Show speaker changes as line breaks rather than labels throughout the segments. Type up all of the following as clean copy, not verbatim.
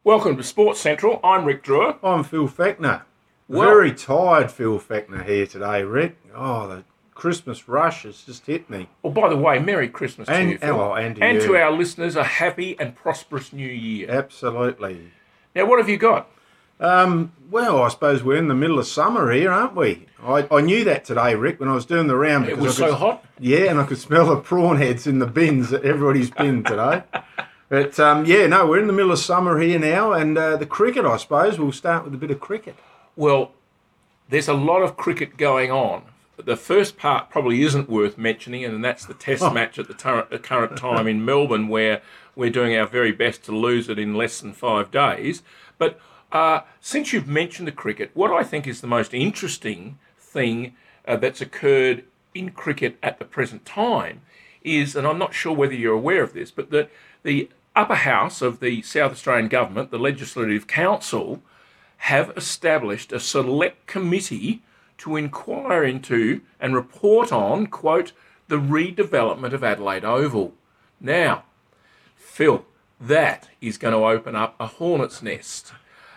Welcome to Sports Central. I'm Rick Drewer.
I'm Phil Fechner.
Well-
Very tired Phil Fechner here today, Rick. Oh, the Christmas rush has just hit me.
Well, by the way, Merry Christmas to you, Phil.
and to
and
you.
to our listeners, a happy and prosperous new year.
Absolutely.
Now, what have you got?
Well, I suppose we're in the middle of summer here, aren't we? I knew that today, Rick, when I was doing the round.
It
because
was
I could,
so hot.
Yeah, and I could smell the prawn heads in the bins at everybody's bin today. But, we're in the middle of summer here now, and the cricket, I suppose, we'll start with a bit of cricket.
Well, there's a lot of cricket going on. The first part probably isn't worth mentioning, and that's the test match at the current time in Melbourne, where we're doing our very best to lose it in less than 5 days. But since you've mentioned the cricket, what I think is the most interesting thing that's occurred in cricket at the present time is, and I'm not sure whether you're aware of this, but the upper house of the South Australian Government, the Legislative Council, have established a select committee to inquire into and report on, quote, the redevelopment of Adelaide Oval. Now, Phil, that is going to open up a hornet's nest.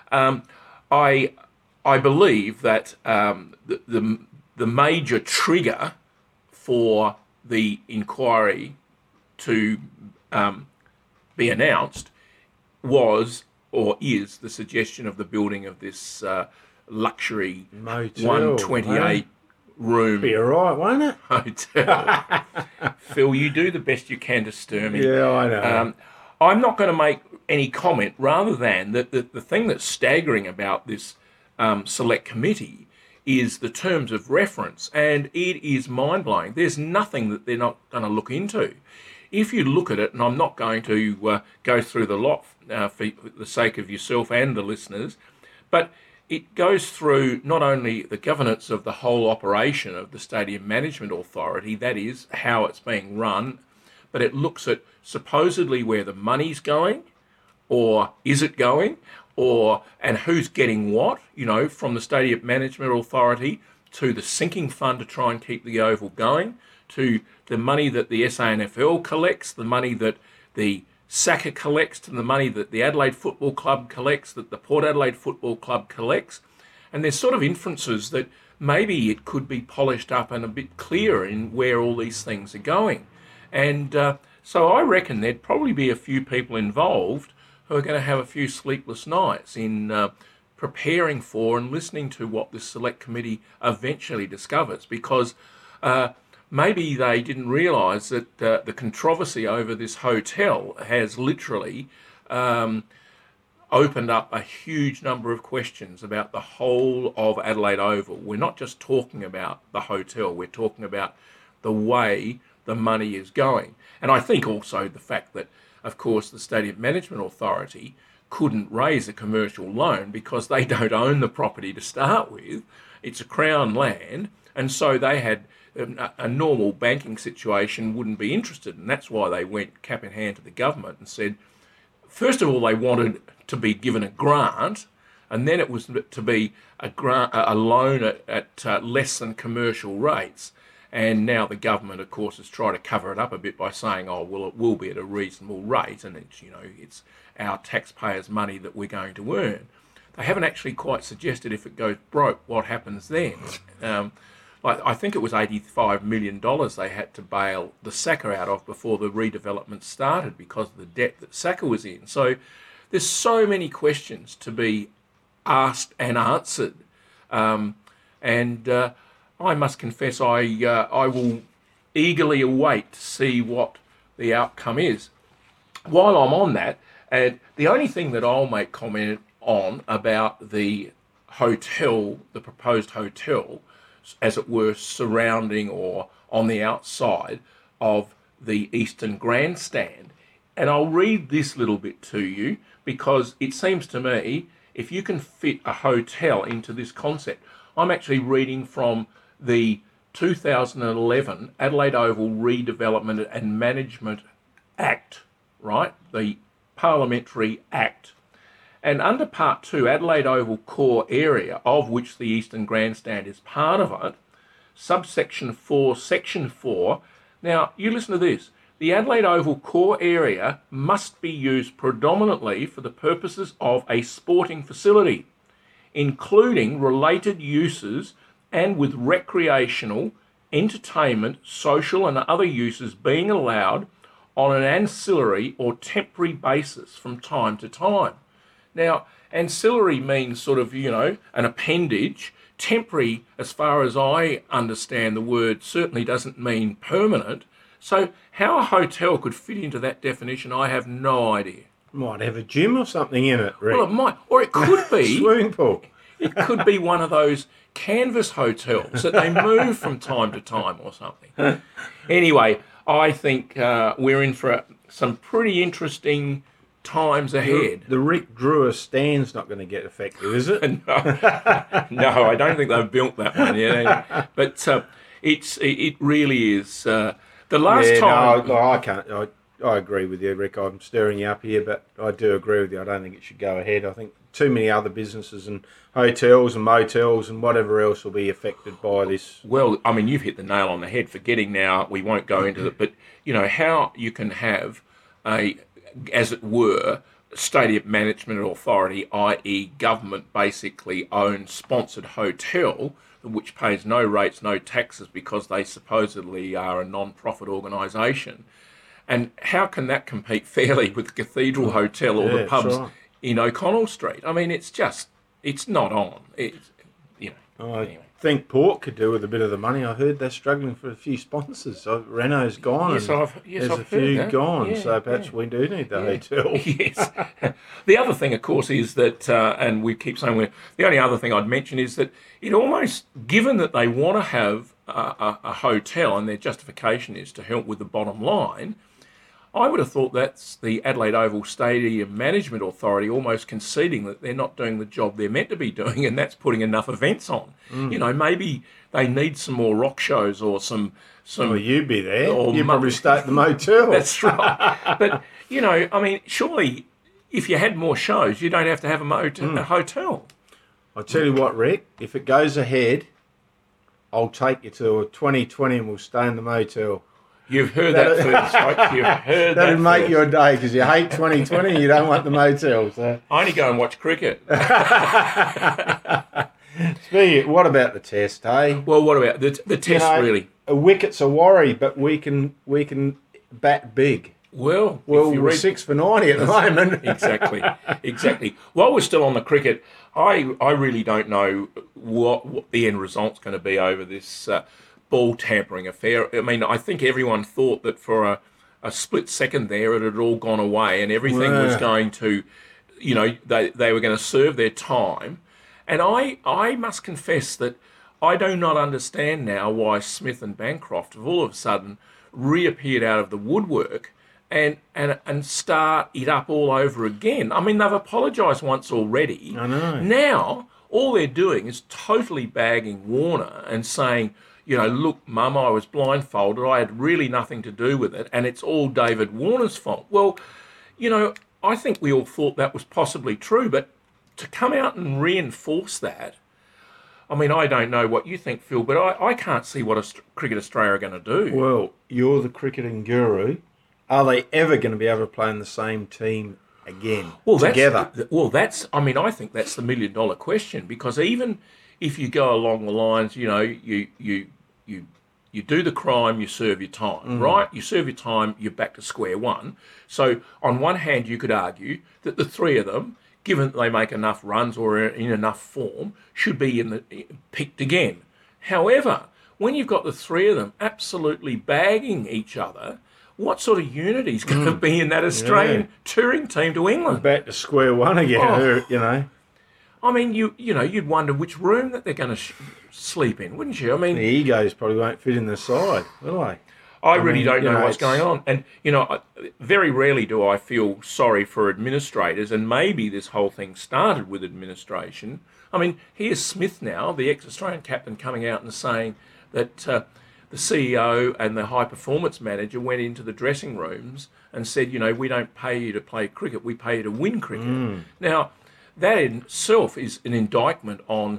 I believe that the major trigger for the inquiry to be announced was or is the suggestion of the building of this luxury
Motel,
128 room
Be all right, won't it?
hotel. Phil, you do the best you can to stir me.
Yeah, I know.
I'm not going to make any comment, rather than that the thing that's staggering about this select committee is the terms of reference, and it is mind-blowing. There's nothing that they're not going to look into. If you look at it, and I'm not going to go through the lot for the sake of yourself and the listeners, but it goes through not only the governance of the whole operation of the Stadium Management Authority, that is, how it's being run, but it looks at supposedly where the money's going, or is it going, and who's getting what, from the Stadium Management Authority to the sinking fund to try and keep the Oval going, to the money that the SANFL collects, the money that the SACA collects, to the money that the Adelaide Football Club collects, that the Port Adelaide Football Club collects. And there's sort of inferences that maybe it could be polished up and a bit clearer in where all these things are going. And so I reckon there'd probably be a few people involved who are going to have a few sleepless nights in preparing for and listening to what this select committee eventually discovers, because maybe they didn't realise that the controversy over this hotel has literally opened up a huge number of questions about the whole of Adelaide Oval. We're not just talking about the hotel, we're talking about the way the money is going. And I think also the fact that, of course, the Stadium Management Authority couldn't raise a commercial loan because they don't own the property to start with. It's a Crown land, and so they had a normal banking situation wouldn't be interested, and that's why they went cap in hand to the government and said, first of all, they wanted to be given a grant, and then it was to be a loan at less than commercial rates. And now the government, of course, has tried to cover it up a bit by saying, oh, well, it will be at a reasonable rate, and it's our taxpayers' money that we're going to earn. They haven't actually quite suggested if it goes broke, what happens then. I think it was $85 million they had to bail the SACA out of before the redevelopment started because of the debt that SACA was in. So there's so many questions to be asked and answered. I must confess I will eagerly await to see what the outcome is. While I'm on that, the only thing that I'll make comment on about the hotel, the proposed hotel, as it were, surrounding or on the outside of the Eastern Grandstand. And I'll read this little bit to you because it seems to me if you can fit a hotel into this concept. I'm actually reading from the 2011 Adelaide Oval Redevelopment and Management Act, right? The Parliamentary Act. And under Part 2, Adelaide Oval Core Area, of which the Eastern Grandstand is part of it, subsection 4, section 4. Now, you listen to this. the Adelaide Oval core area must be used predominantly for the purposes of a sporting facility, including related uses and with recreational, entertainment, social and other uses being allowed on an ancillary or temporary basis from time to time. Now, ancillary means sort of, an appendage. Temporary, as far as I understand the word, certainly doesn't mean permanent. So how a hotel could fit into that definition, I have no idea.
Might have a gym or something in it, Rick.
Well, it might, or it could be...
Swimming pool.
It could be one of those canvas hotels that they move from time to time or something. Anyway, I think we're in for some pretty interesting times ahead.
The Rick Drewer stand's not going to get effective, is it?
No, I don't think they've built that one yet. But it really is. The last time...
No, I can't... I agree with you, Rick. I'm stirring you up here, but I do agree with you. I don't think it should go ahead. I think too many other businesses and hotels and motels and whatever else will be affected by this.
Well, I mean, you've hit the nail on the head. Forgetting now, we won't go into it, but, how you can have a, as it were, stadium management authority, i.e. government basically owned sponsored hotel, which pays no rates, no taxes because they supposedly are a non-profit organisation. And how can that compete fairly with the Cathedral Hotel or the pubs in O'Connell Street? I mean, it's not on.
I think Port could do with a bit of the money. I heard they're struggling for a few sponsors. Renault's gone.
Yes, I've
there's a
heard
few
that.
gone,
Yeah,
so perhaps we do need the hotel.
Yes. The other thing, of course, is that, and we keep saying the only other thing I'd mention is that it almost, given that they want to have a hotel and their justification is to help with the bottom line, I would have thought that's the Adelaide Oval Stadium Management Authority almost conceding that they're not doing the job they're meant to be doing, and that's putting enough events on. Maybe they need some more rock shows or some.
Well, you'd be there. You'd probably stay at the motel.
That's right. But surely if you had more shows, you don't have to have a hotel.
I'll tell you what, Rick. If it goes ahead, I'll take you to a 2020 and we'll stay in the motel.
You've heard that first, right? You've heard that.
That'd make your day because you hate 2020 and you don't want the motel. So.
I only go and watch cricket.
What about the test, hey?
Well, what about the test, really?
A wicket's a worry, but we can bat big.
Well,
we're 6 for 90 at the moment.
Exactly. While we're still on the cricket, I really don't know what the end result's going to be over this ball tampering affair. I mean, I think everyone thought that for a split second there it had all gone away and everything was going to, they were going to serve their time. And I must confess that I do not understand now why Smith and Bancroft have all of a sudden reappeared out of the woodwork and start it up all over again. I mean, they've apologised once already.
I know.
Now, all they're doing is totally bagging Warner and saying, look, Mum, I was blindfolded. I had really nothing to do with it, and it's all David Warner's fault. Well, I think we all thought that was possibly true, but to come out and reinforce that, I mean, I don't know what you think, Phil, but I can't see what Cricket Australia are going to do.
Well, you're the cricketing guru. Are they ever going to be able to play in the same team again together? I think that's the $1 million question, because even if you go along the lines, you do the crime, you serve your time, right? You serve your time, you're back to square one. So on one hand, you could argue that the three of them, given that they make enough runs or are in enough form, should be picked again. However, when you've got the three of them absolutely bagging each other, what sort of unity is going to be in that Australian touring team to England? Back to square one again,
I mean, you'd wonder which room that they're going to sleep in, wouldn't you? I mean,
the egos probably won't fit in the side, will they?
I really don't know what's going on. And, very rarely do I feel sorry for administrators, and maybe this whole thing started with administration. I mean, here's Smith now, the ex-Australian captain, coming out and saying that the CEO and the high-performance manager went into the dressing rooms and said, we don't pay you to play cricket, we pay you to win cricket. Now, that in itself is an indictment on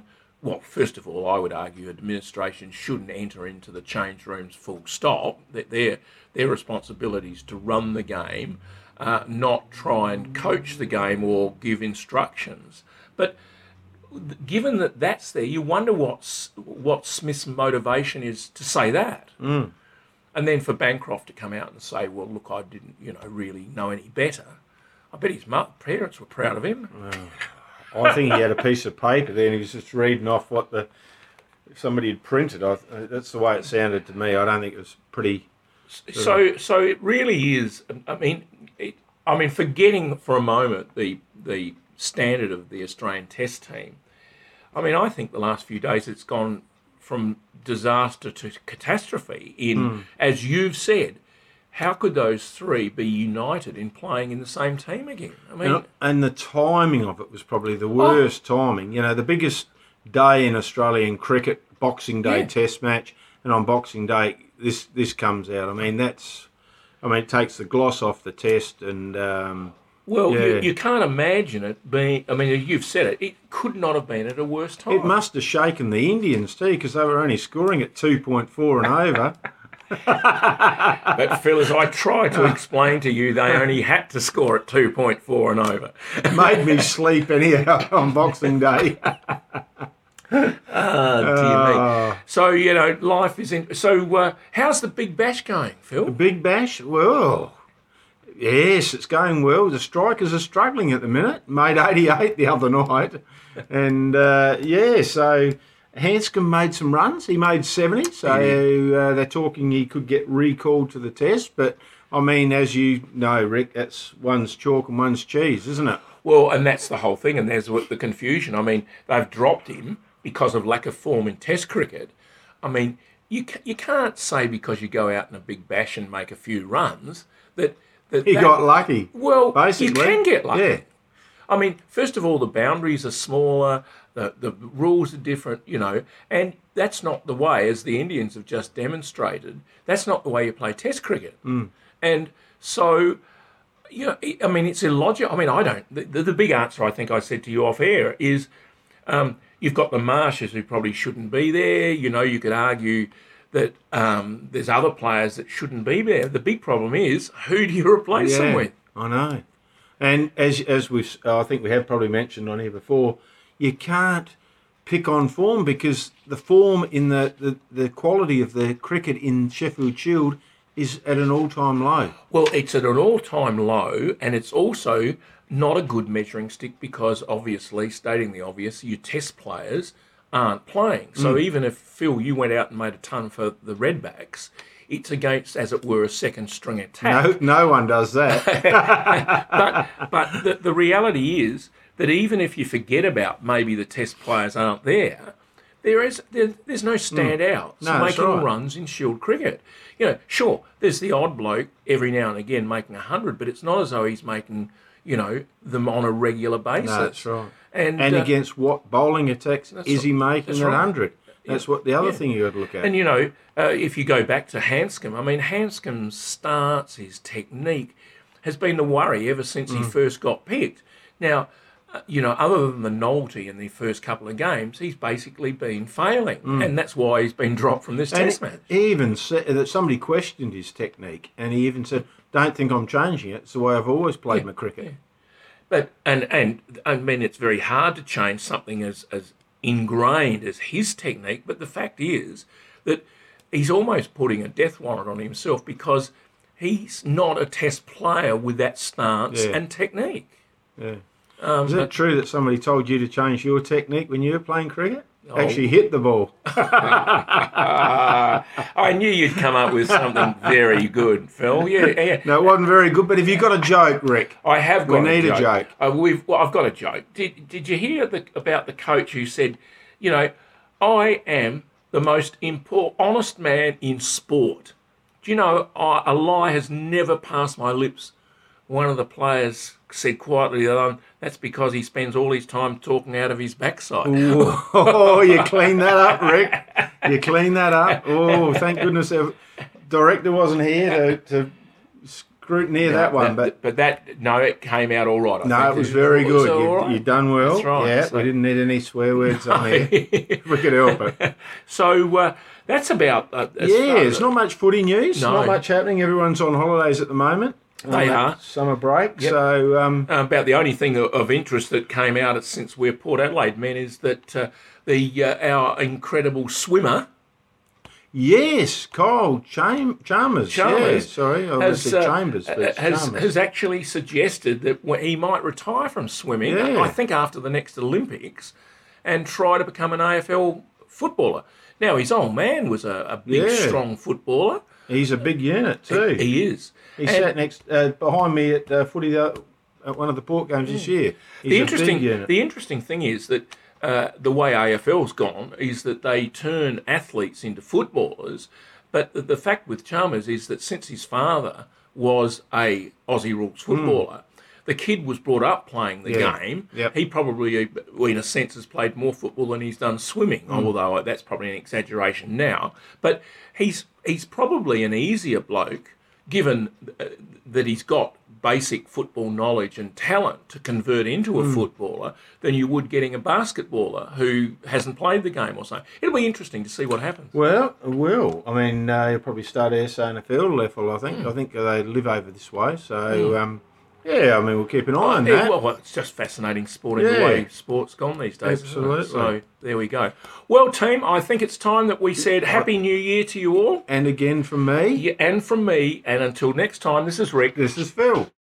well, first of all, I would argue administration shouldn't enter into the change rooms full stop. That their responsibility is to run the game, not try and coach the game or give instructions. But given that that's there, you wonder what Smith's motivation is to say that.
Mm.
And then for Bancroft to come out and say, well, look, I didn't, really know any better. I bet his parents were proud of him.
I think he had a piece of paper there and he was just reading off what somebody had printed. That's the way it sounded to me. I don't think it was pretty...
So it really is, forgetting for a moment the standard of the Australian Test team, I think the last few days it's gone from disaster to catastrophe in, as you've said, how could those three be united in playing in the same team again?
And the timing of it was probably the worst timing. The biggest day in Australian cricket, Boxing Day Test match, and on Boxing Day this comes out. It takes the gloss off the Test and...
you can't imagine it being... you've said it could not have been at a worse time.
It must have shaken the Indians too, because they were only scoring at 2.4 and over.
But Phil, as I tried to explain to you, they only had to score at 2.4 and over.
It made me sleep anyhow on Boxing Day.
Dear me. So, life is in... So, how's the Big Bash going, Phil?
The Big Bash? Well... Yes, it's going well. The strikers are struggling at the minute. Made 88 the other night. And, so Hanscom made some runs. He made 70. So they're talking he could get recalled to the Test. But, as you know, Rick, that's one's chalk and one's cheese, isn't it?
Well, and that's the whole thing. And there's the confusion. They've dropped him because of lack of form in Test cricket. You can't say because you go out in a Big Bash and make a few runs that...
He got lucky.
Well,
basically.
You can get lucky.
Yeah.
First of all, the boundaries are smaller, the rules are different, and that's not the way, as the Indians have just demonstrated, that's not the way you play Test cricket.
Mm.
And so, it's illogical. I don't... The big answer, I think I said to you off air, is you've got the Marshes who probably shouldn't be there. You could argue... that there's other players that shouldn't be there. The big problem is, who do you replace them with?
I know. And as I think we have probably mentioned on here before, you can't pick on form because the form in the quality of the cricket in Sheffield Shield is at an all-time low.
Well, it's at an all-time low, and it's also not a good measuring stick because, obviously, stating the obvious, your Test players aren't playing. So even if, Phil, you went out and made a ton for the Redbacks, it's against, as it were, a second string attack.
No one does that.
but the reality is that even if you forget about maybe the Test players aren't there, there's no standouts making runs in Shield cricket. Sure, there's the odd bloke every now and again making 100, but it's not as though he's making, them on a regular basis.
No, that's right.
And
against what bowling attacks is he making at 100? That's what the other thing you got to look at.
And, if you go back to Hanscom, Hanscom's starts, his technique has been the worry ever since he first got picked. Now, other than the novelty in the first couple of games, he's basically been failing. And that's why he's been dropped from this Test match.
He even said that somebody questioned his technique and he even said, don't think I'm changing it. It's the way I've always played my cricket.
Yeah. But it's very hard to change something as ingrained as his technique. But the fact is that he's almost putting a death warrant on himself because he's not a Test player with that stance and technique.
Yeah. Is it true that somebody told you to change your technique when you were playing cricket? Actually hit the ball.
I knew you'd come up with something very good, Phil. Yeah.
No, it wasn't very good, but have you got a joke, Rick?
I have got a joke.
We need a joke.
I've got a joke. Did you hear about the coach who said, I am the most honest man in sport. Do you know, a lie has never passed my lips. One of the players said quietly, that's because he spends all his time talking out of his backside.
Oh, you cleaned that up, Rick. You cleaned that up. Oh, thank goodness the director wasn't here to near that one, but
it came out all right.
no, it was very good.
All
You've done well.
That's right.
Yeah,
So-
we didn't need any swear words on here. If we could help it.
So that's about.
It's not much footy news.
No.
Not much happening. Everyone's on holidays at the moment.
They are.
Summer break.
Yep.
So,
about the only thing of interest that came out since we're Port Adelaide men is that our incredible swimmer
yes, Kyle Chalmers. Yeah, sorry, I
has,
said Chambers. But it's Chalmers.
has actually suggested that he might retire from swimming,
Yeah.
I think after the next Olympics, and try to become an AFL footballer. Now, his old man was a big,
Yeah.
strong footballer.
He's a big unit too.
He is.
He
And
sat next behind me at footy at one of the Port games this year. He's
the interesting thing is that the way AFL's gone is that they turn athletes into footballers. But the fact with Chalmers is that since his father was a Aussie rules footballer, the kid was brought up playing the game.
Yep.
He probably, in a sense, has played more football than he's done swimming, although that's probably an exaggeration now. But he's probably an easier bloke, given that he's got basic football knowledge and talent to convert into a footballer, than you would getting a basketballer who hasn't played the game or something. It'll be interesting to see what happens.
Well, it will. I mean, he'll probably start SANFL level, I think. I think they live over this way. So, yeah, I mean, we'll keep an eye on that.
Well, it's just fascinating sport in
Yeah.
the way sport's gone these days. isn't it?
Absolutely.
So there we go. Well, team, I think it's time that we said Happy New Year to you all.
And again from me,
Yeah, and from me. And until next time, this is Rick.
this is Phil.